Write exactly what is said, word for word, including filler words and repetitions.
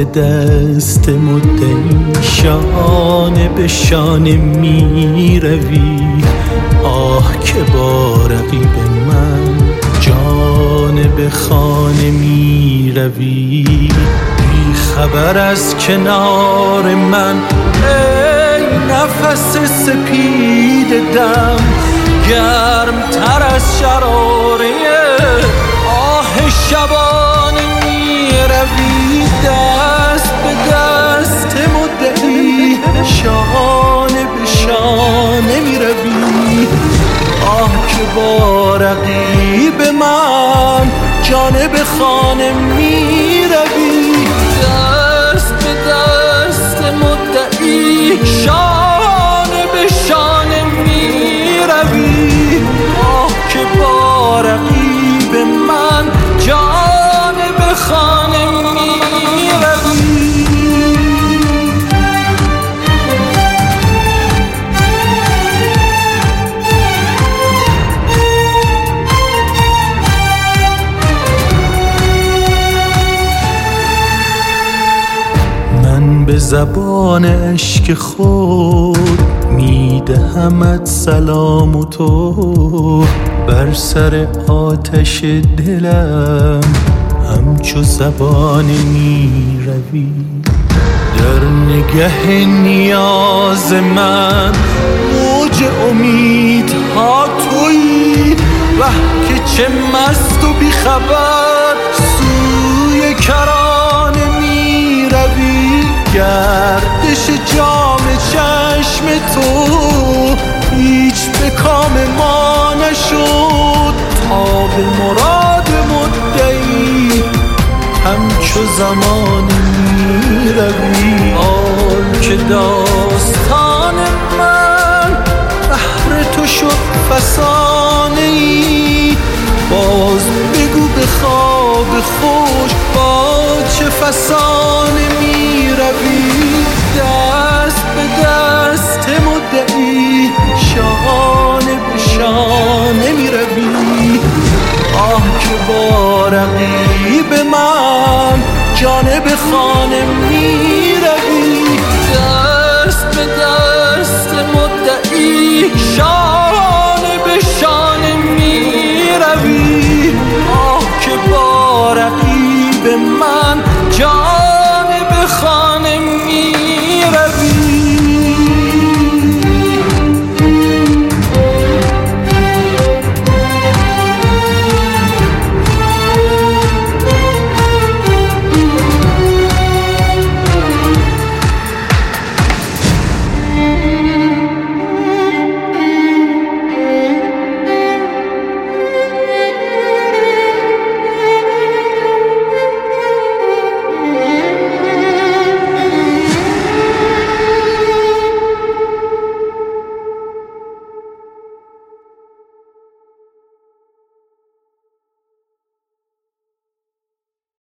به دست مدعی شانه به شانه می روی. آه که با رقیب من جانه به خانه می روی. بی خبر از کنار من ای نفس سپید دم، گرم تر از شراره آه شبانه می روی. دست به دست مدعی شانه به شانه می روی. آه که با رقیب من جانه به خانه می روی. دست به دست مدعی شانه به شانه می روی. آه که با رقیب من جانه به خانه می روی. به زبان عشق خود میدهمت سلام و تو بر سر آتش دلم همچو زبانه می روی. در نگه نیاز من موج امیدها تویی. وه که چه مست و بیخبر سوی کرانه می روی. گردش جام چشم تو هیچ به کام ما نشد. تا به مراد مدعی همچو زمان می روی. حال که داستان من بهر تو شد فسانه ای. باز بگو به خواب خوش با چه فسانه می روی. دست به دست مدعی شانه به شانه می روی. آه که با رقیب من جانه به خانه می